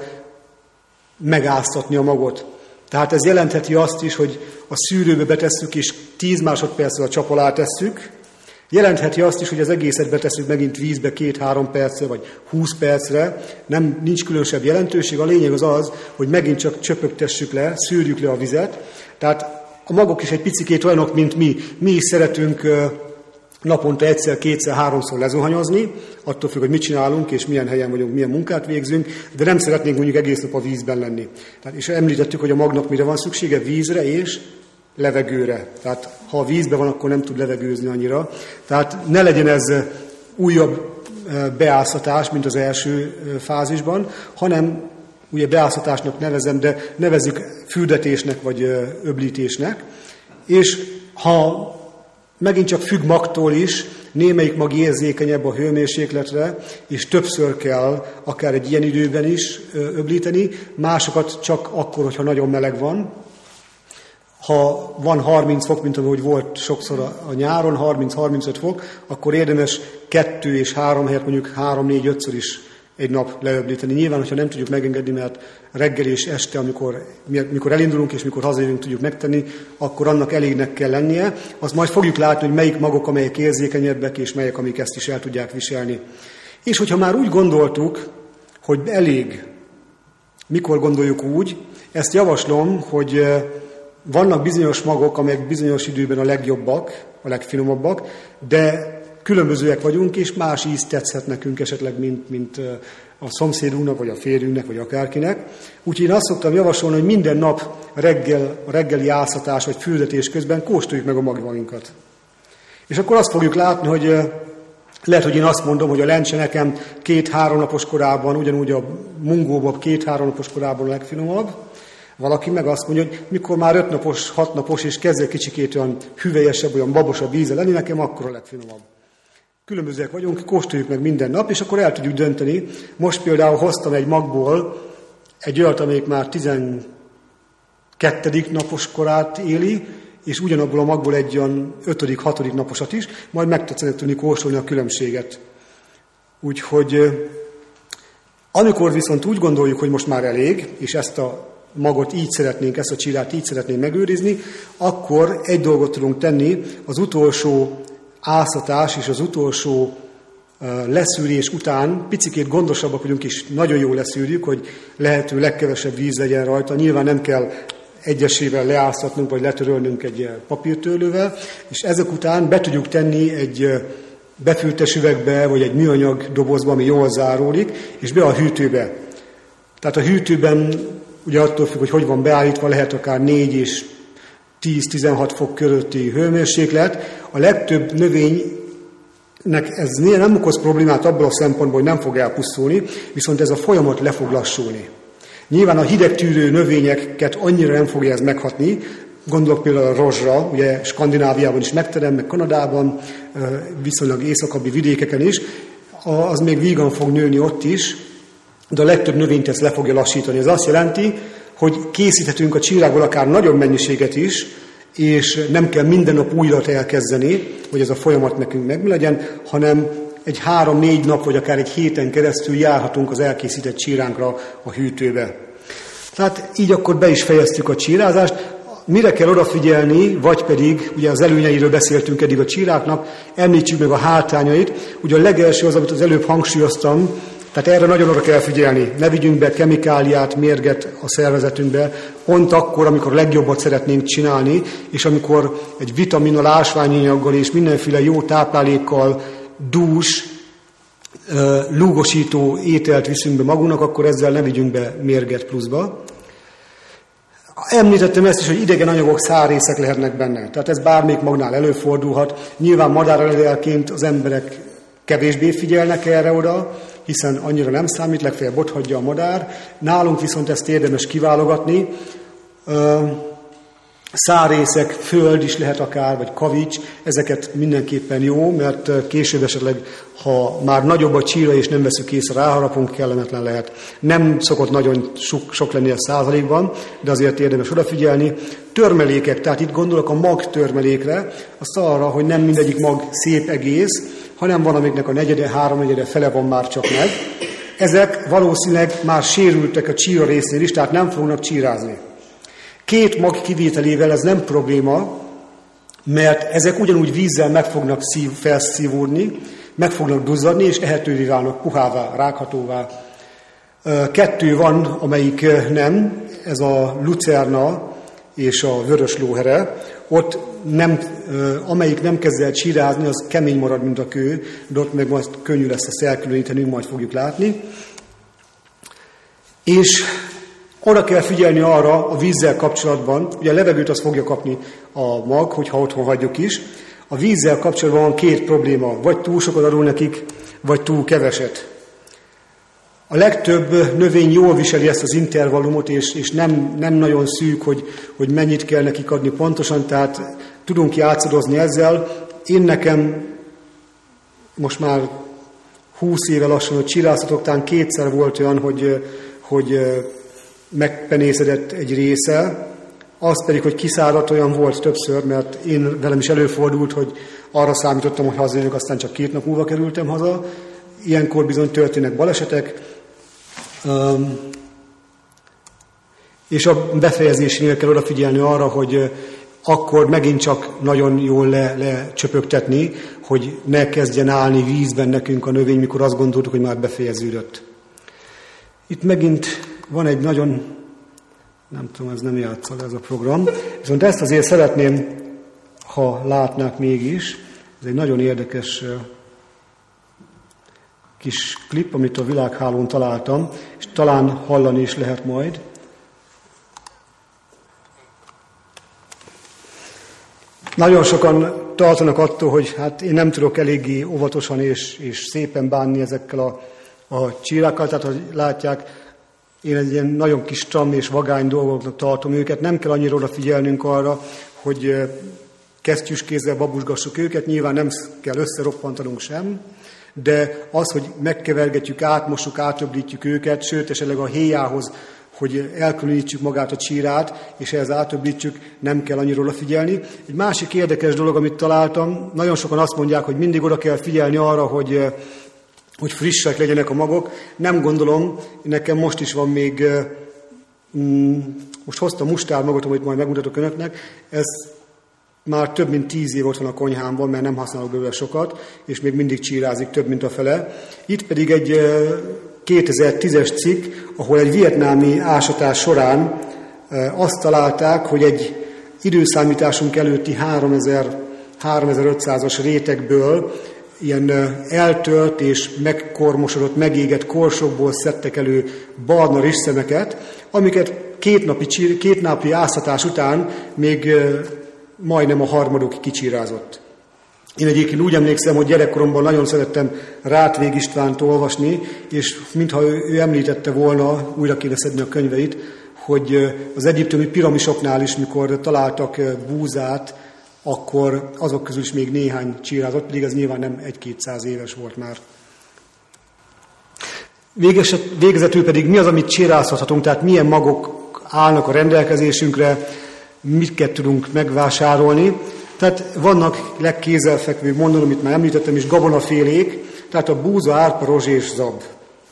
megáztatni a magot. Tehát ez jelentheti azt is, hogy a szűrőbe betesszük, és tíz másodperccel a csap alá tesszük. Jelentheti azt is, hogy az egészet betesszük megint vízbe két-három percre, vagy húsz percre. Nem, nincs különösebb jelentőség. A lényeg az az, hogy megint csak csöpögtessük le, szűrjük le a vizet. Tehát a magok is egy picikét olyanok, mint mi. Mi is szeretünk naponta egyszer, kétszer, háromszor lezuhanyozni, attól függ, hogy mit csinálunk, és milyen helyen vagyunk, milyen munkát végzünk, de nem szeretnénk mondjuk egész nap a vízben lenni. Tehát, és említettük, hogy a magnak mire van szüksége? Vízre és levegőre. Tehát ha a vízben van, akkor nem tud levegőzni annyira. Tehát ne legyen ez újabb beáztatás, mint az első fázisban, hanem ugye beáztatásnak nevezem, de nevezzük fürdetésnek vagy öblítésnek. És ha megint csak függ magtól is, némelyik mag érzékenyebb a hőmérsékletre, és többször kell, akár egy ilyen időben is öblíteni, másokat csak akkor, hogyha nagyon meleg van. Ha van harminc fok, mint ahogy volt sokszor a nyáron, harminc-harmincöt fok, akkor érdemes kettő és három helyet mondjuk három-négy-ötször is egy nap leöblíteni. Nyilván, hogyha nem tudjuk megengedni, mert reggel és este, amikor, amikor elindulunk és mikor hazajövünk tudjuk megtenni, akkor annak elégnek kell lennie. Azt majd fogjuk látni, hogy melyik magok, amelyek érzékenyebbek, és melyek, amik ezt is el tudják viselni. És hogyha már úgy gondoltuk, hogy elég, mikor gondoljuk úgy, ezt javaslom, hogy vannak bizonyos magok, amelyek bizonyos időben a legjobbak, a legfinomabbak, de különbözőek vagyunk, és más ízt tetszhet nekünk esetleg, mint, mint a szomszédunknak, vagy a férjünknek, vagy akárkinek. Úgyhogy én azt szoktam javasolni, hogy minden nap reggel, a reggeli áztatás vagy fürdetés közben kóstoljuk meg a magvainkat. És akkor azt fogjuk látni, hogy lehet, hogy én azt mondom, hogy a lencse nekem két-három napos korában, ugyanúgy a mungóbab két-három napos korában a legfinomabb. Valaki meg azt mondja, hogy mikor már öt napos, hat napos, és kezd egy kicsikét olyan hüvelyesebb, olyan babosabb íze lenni, nekem akkor a legfinomabb. Különbözőek vagyunk, kóstoljuk meg minden nap, és akkor el tudjuk dönteni. Most például hoztam egy magból egy olyat, amelyik már tizenkettedik napos korát éli, és ugyanabból a magból egy olyan ötödik, hatodik naposat is, majd meg tetszenek tudni kóstolni a különbséget. Úgyhogy amikor viszont úgy gondoljuk, hogy most már elég, és ezt a magot így szeretnénk, ezt a csírát így szeretnénk megőrizni, akkor egy dolgot tudunk tenni, az utolsó áztatás és az utolsó leszűrés után picikét gondosabbak vagyunk, és nagyon jól leszűrjük, hogy lehető legkevesebb víz legyen rajta. Nyilván nem kell egyesével leáztatnunk, vagy letörölnünk egy papírtörlővel, és ezek után be tudjuk tenni egy befűttes üvegbe, vagy egy műanyag dobozba, ami jól záródik, és be a hűtőbe. Tehát a hűtőben ugye attól függ, hogy hogy van beállítva, lehet akár négy és tíz-tizenhat fok körötti hőmérséklet. A legtöbb növénynek ez nem okoz problémát abból a szempontból, hogy nem fog elpusztulni, viszont ez a folyamat le fog lassulni. Nyilván a hidegtűrő növényeket annyira nem fogja ez meghatni, gondolok például a rozsra, ugye Skandináviában is megterem, meg Kanadában, viszonylag északabbi vidékeken is, az még vígan fog nőni ott is, de a legtöbb növényt ezt le fogja lassítani. Ez azt jelenti, hogy készíthetünk a csírákból akár nagyobb mennyiséget is, és nem kell minden nap újra elkezdeni, hogy ez a folyamat nekünk meg legyen, hanem egy három-négy nap, vagy akár egy héten keresztül járhatunk az elkészített csíránkra a hűtőbe. Tehát így akkor be is fejeztük a csírázást. Mire kell odafigyelni, vagy pedig, ugye az előnyeiről beszéltünk eddig a csíráknak, említsük meg a hátrányait. Ugye a legelső az, amit az előbb hangsúlyoztam, tehát erre nagyon oda kell figyelni. Ne vigyünk be kemikáliát, mérget a szervezetünkbe, pont akkor, amikor a legjobbat szeretnénk csinálni, és amikor egy vitaminnal, ásványanyaggal és mindenféle jó táplálékkal dús, lúgosító ételt viszünk be magunknak, akkor ezzel ne vigyünk be mérget pluszba. Említettem ezt is, hogy idegen anyagok, szárrészek lehetnek benne. Tehát ez bármelyik magnál előfordulhat. Nyilván madáralevelként az emberek kevésbé figyelnek erre oda, hiszen annyira nem számít, legfeljebb otthagyja a madár. Nálunk viszont ezt érdemes kiválogatni. Szárrészek, föld is lehet akár, vagy kavics, ezeket mindenképpen jó, mert később esetleg, ha már nagyobb a csíra és nem veszük észre, ráharapunk, kellemetlen lehet. Nem szokott nagyon sok, sok lenni a százalékban, de azért érdemes odafigyelni. Törmelékek, tehát itt gondolok a mag törmelékre, azt arra, hogy nem mindegyik mag szép egész, hanem van, amiknek a negyede, háromnegyede fele van már csak meg. Ezek valószínűleg már sérültek a csíra részén is, tehát nem fognak csírázni. Két mag kivételével ez nem probléma, mert ezek ugyanúgy vízzel meg fognak szív, felszívódni, meg fognak duzzadni, és ehetővé válnak, puhává, rághatóvá. Kettő van, amelyik nem, ez a lucerna és a vörös lóhere. Ott nem, amelyik nem kezd el csírázni, az kemény marad, mint a kő, de ott meg majd könnyű lesz ezt elkülönítenünk, majd fogjuk látni. És oda kell figyelni arra a vízzel kapcsolatban, ugye a levegőt azt fogja kapni a mag, hogyha otthon hagyjuk is. A vízzel kapcsolatban van két probléma, vagy túl sokat adunk nekik, vagy túl keveset. A legtöbb növény jól viseli ezt az intervallumot, és, és nem, nem nagyon szűk, hogy, hogy mennyit kell nekik adni pontosan, tehát tudunk játszadozni ezzel. Én nekem most már húsz éve lassan, hogy csiráztatok, talán kétszer volt olyan, hogy, hogy megpenészedett egy része, az pedig, hogy kiszáradt, olyan volt többször, mert én velem is előfordult, hogy arra számítottam, hogy hazajövök, aztán csak két nap múlva kerültem haza. Ilyenkor bizony történnek balesetek, um, és a befejezésénél kell odafigyelni arra, hogy akkor megint csak nagyon jól le, lecsöpögtetni, hogy ne kezdjen állni vízben nekünk a növény, mikor azt gondoltuk, hogy már befejeződött. Itt megint van egy nagyon Nem tudom, ez nem játszol ez a program. Viszont ezt azért szeretném, ha látnák mégis. Ez egy nagyon érdekes kis klip, amit a világhálón találtam, és talán hallani is lehet majd. Nagyon sokan tartanak attól, hogy hát én nem tudok eléggé óvatosan és, és szépen bánni ezekkel a, a csírákkal, tehát hogy látják, én egy ilyen nagyon kis tram és vagány dolgoknak tartom őket, nem kell annyira odafigyelnünk arra, hogy kesztyűs kézzel babusgassuk őket, nyilván nem kell összeroppantanunk sem, de az, hogy megkevergetjük, átmossuk, átöblítjük őket, sőt, esetleg a héjához, hogy elkülönítsük magát a csírát, és ehhez átöblítjük, nem kell annyira odafigyelni. Egy másik érdekes dolog, amit találtam, nagyon sokan azt mondják, hogy mindig oda kell figyelni arra, hogy, hogy frissek legyenek a magok. Nem gondolom, nekem most is van még, most hoztam mustármagot, amit majd megmutatok önöknek, ez már több mint tíz év ott van a konyhámban, mert nem használok belőle sokat, és még mindig csírázik, több mint a fele. Itt pedig egy kétezer-tízes cikk, ahol egy vietnámi ásatás során azt találták, hogy egy időszámításunk előtti háromezer-ötszázas rétegből ilyen eltölt és megkormosodott, megégett korsokból szedtek elő barna rizsszemeket, amiket két napi, két napi áztatás után még majdnem a harmaduk kicsírázott. Én egyébként úgy emlékszem, hogy gyerekkoromban nagyon szerettem Rátvég Istvánt olvasni, és mintha ő, ő említette volna, újra kéne szedni a könyveit, hogy az egyiptomi piramisoknál is, mikor találtak búzát, akkor azok közül is még néhány csírázott, pedig ez nyilván nem egy-kétszáz éves volt már. Végezetül pedig mi az, amit csírázhatunk, tehát milyen magok állnak a rendelkezésünkre, mit tudunk megvásárolni. Tehát vannak legkézzelfekvőbb, mondom, amit már említettem is, gabonafélék, tehát a búza, árpa, rozs és zab.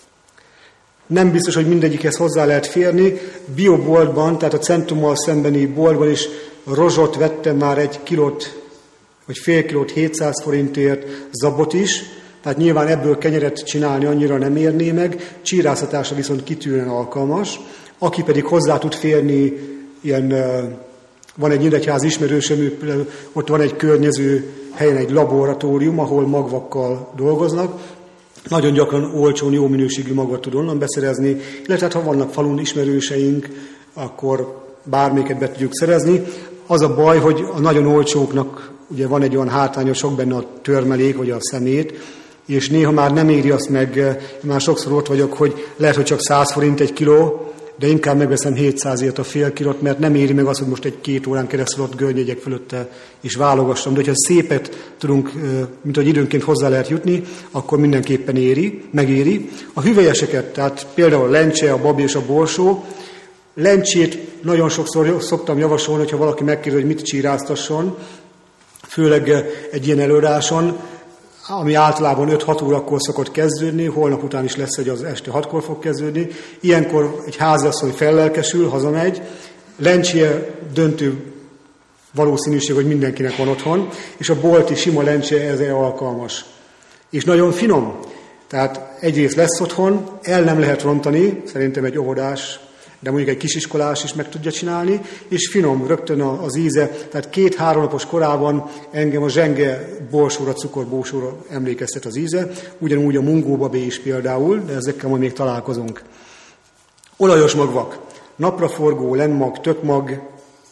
Nem biztos, hogy mindegyikhez hozzá lehet férni. Bioboltban, tehát a centrummal szembeni boltban is rozsot vettem már egy kilót, vagy fél kilót hétszáz forintért, zabot is, tehát nyilván ebből kenyeret csinálni annyira nem érné meg, csíráztatásra viszont kitűnően alkalmas. Aki pedig hozzá tud férni, ilyen, van egy Nyíregyházi ismerősöm, ott van egy környező helyen egy laboratórium, ahol magvakkal dolgoznak. Nagyon gyakran olcsón, jó minőségű magot tud onnan beszerezni, illetve hát, ha vannak falun ismerőseink, akkor bármelyiket be tudjuk szerezni. Az a baj, hogy a nagyon olcsóknak ugye van egy olyan hátránya, sok benne a törmelék, vagy a szemét, és néha már nem éri azt meg, már sokszor ott vagyok, hogy lehet, hogy csak száz forint egy kiló, de inkább megveszem hétszázért a fél kilót, mert nem éri meg az, hogy most egy két órán keresztül ott görnyegyek fölötte is válogassam. De hogyha szépet tudunk, mint hogy időnként hozzá lehet jutni, akkor mindenképpen éri, megéri. A hüvelyeseket, tehát például a lencse, a babi és a borsó, lencsét nagyon sokszor szoktam javasolni, hogyha valaki megkérdezi, hogy mit csíráztasson, főleg egy ilyen előadáson, ami általában öt-hat órakor szokott kezdődni, holnap után is lesz, hogy az este hatkor fog kezdődni. Ilyenkor egy háziasszony fellelkesül, hazamegy, lencséje döntő valószínűség, hogy mindenkinek van otthon, és a bolti sima lencse ezzel alkalmas. És nagyon finom. Tehát egyrészt lesz otthon, el nem lehet rontani, szerintem egy óvodás, de mondjuk egy kisiskolás is meg tudja csinálni, és finom, rögtön az íze. Tehát két-három napos korában engem a zsenge borsóra, cukorborsóra emlékeztet az íze, ugyanúgy a mungóbabé is például, de ezekkel majd még találkozunk. Olajos magvak, napraforgó, lenmag, tökmag.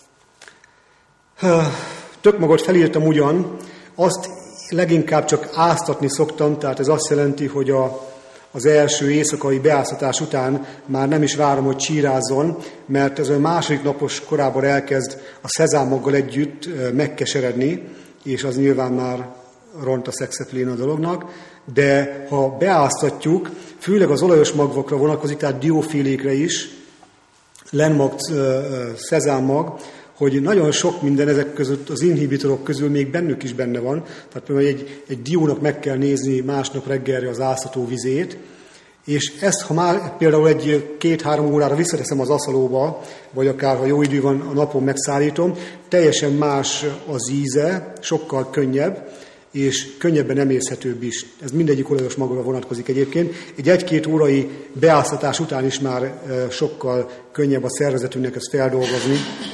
Tökmagot felírtam ugyan, azt leginkább csak áztatni szoktam, tehát ez azt jelenti, hogy a az első éjszakai beáztatás után már nem is várom, hogy csírázzon, mert ez a második napos korában elkezd a szezámmaggal együtt megkeseredni, és az nyilván már ront a szexetlén a dolognak, de ha beáztatjuk, főleg az olajos magvakra vonatkozik, tehát diófélékre is, lenmag, szezámmag, hogy nagyon sok minden ezek között, az inhibitorok közül még bennük is benne van. Tehát például egy, egy diónak meg kell nézni másnap reggelre az áztató vizét, és ezt, ha már például egy két-három órára visszateszem az aszalóba, vagy akár, ha jó idő van, a napon megszállítom, teljesen más az íze, sokkal könnyebb, és könnyebben emészhetőbb is. Ez mindegyik olajos magra vonatkozik egyébként. Egy egy-két órai beáztatás után is már sokkal könnyebb a szervezetünknek ezt feldolgozni.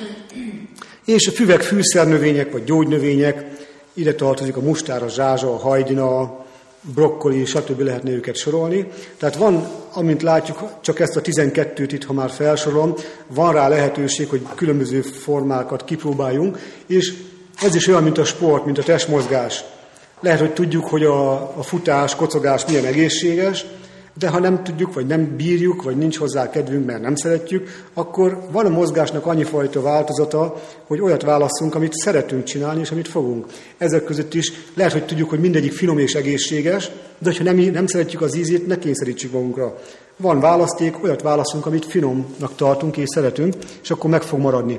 És a füvek, fűszernövények vagy gyógynövények, ide tartozik a mustár, a zsázsa, a hagyna, brokkoli, stb. Lehetne őket sorolni. Tehát van, amint látjuk, csak ezt a tizenkettőt itt, ha már felsorolom, van rá lehetőség, hogy különböző formákat kipróbáljunk, és ez is olyan, mint a sport, mint a testmozgás. Lehet, hogy tudjuk, hogy a, a futás, kocogás milyen egészséges, de ha nem tudjuk, vagy nem bírjuk, vagy nincs hozzá kedvünk, mert nem szeretjük, akkor van a mozgásnak annyi fajta változata, hogy olyat válasszunk, amit szeretünk csinálni, és amit fogunk. Ezek között is lehet, hogy tudjuk, hogy mindegyik finom és egészséges, de ha nem, nem szeretjük az ízét, ne kényszerítsük magunkra. Van választék, olyat válaszunk, amit finomnak tartunk és szeretünk, és akkor meg fog maradni.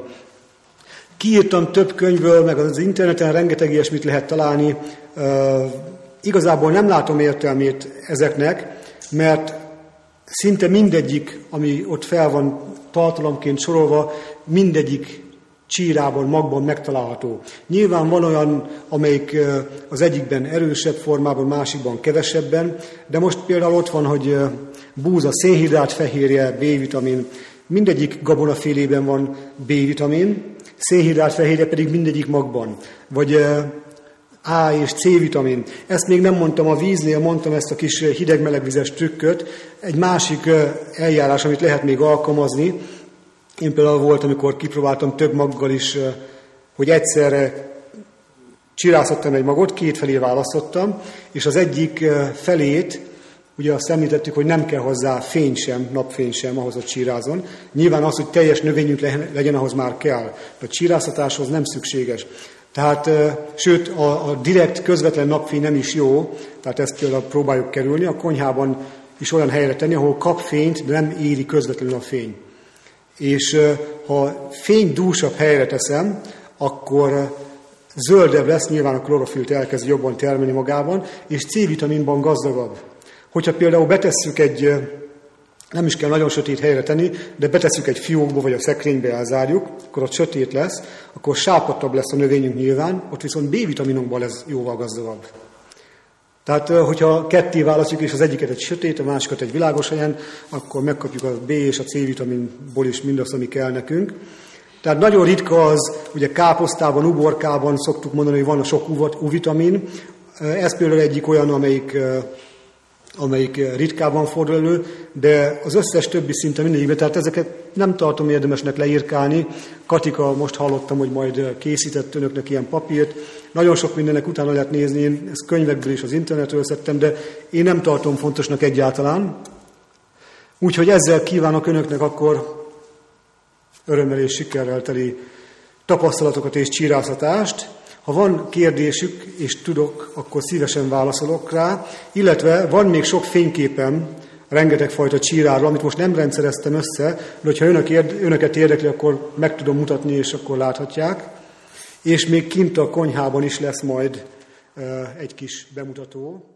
Kiírtam több könyvből, meg az interneten rengeteg ilyesmit lehet találni. Uh, igazából nem látom értelmét ezeknek, mert szinte mindegyik, ami ott fel van tartalomként sorolva, mindegyik csírában, magban megtalálható. Nyilván van olyan, amelyik az egyikben erősebb formában, másikban kevesebben, de most például ott van, hogy búza, szénhidrát fehérje, B-vitamin, mindegyik gabonafélében van B-vitamin, szénhidrát fehérje pedig mindegyik magban. Vagy A és C-vitamin. Ezt még nem mondtam a víznél, mondtam ezt a kis hideg-melegvizes trükköt. Egy másik eljárás, amit lehet még alkalmazni. Én például volt, amikor kipróbáltam több maggal is, hogy egyszerre csirászottam egy magot, két felé választottam, és az egyik felét, ugye azt említettük, hogy nem kell hozzá fény sem, napfény sem ahhoz, hogy csírázon. Nyilván az, hogy teljes növényünk legyen, ahhoz már kell. De a csiráztatáshoz nem szükséges. Tehát, sőt, a, a direkt, közvetlen napfény nem is jó, tehát ezt például próbáljuk kerülni, a konyhában is olyan helyre tenni, ahol kap fényt, de nem éri közvetlenül a fény. És ha fénydúsabb helyre teszem, akkor zöldebb lesz, nyilván a klorofilt elkezd jobban termelni magában, és C-vitaminban gazdagabb. Hogyha például betesszük egy, nem is kell nagyon sötét helyre tenni, de betesszük egy fiókba, vagy a szekrénybe elzárjuk, akkor ott sötét lesz, akkor sápadtabb lesz a növényünk nyilván, ott viszont B-vitaminokban lesz jóval gazdagabb. Tehát, hogyha ketté választjuk, és az egyiket egy sötét, a másikat egy világos helyen, akkor megkapjuk a B és a C-vitaminból is mindazt, ami kell nekünk. Tehát nagyon ritka az, ugye káposztában, uborkában szoktuk mondani, hogy van a sok U-vitamin. Ez például egyik olyan, amelyik, amelyik ritkában fordul elő, de az összes többi szinte mindegyikben, tehát ezeket nem tartom érdemesnek leírkálni. Katika, most hallottam, hogy majd készített önöknek ilyen papírt. Nagyon sok mindennek utána lehet nézni, én ezt könyvekből és az internetről szedtem, de én nem tartom fontosnak egyáltalán. Úgyhogy ezzel kívánok önöknek akkor örömmel és sikerrel teli tapasztalatokat és csíráztatást. Ha van kérdésük, és tudok, akkor szívesen válaszolok rá, illetve van még sok fényképem, rengeteg fajta csíráról, amit most nem rendszereztem össze, de hogyha önök érde, önöket érdekli, akkor meg tudom mutatni, és akkor láthatják. És még kint a konyhában is lesz majd egy kis bemutató.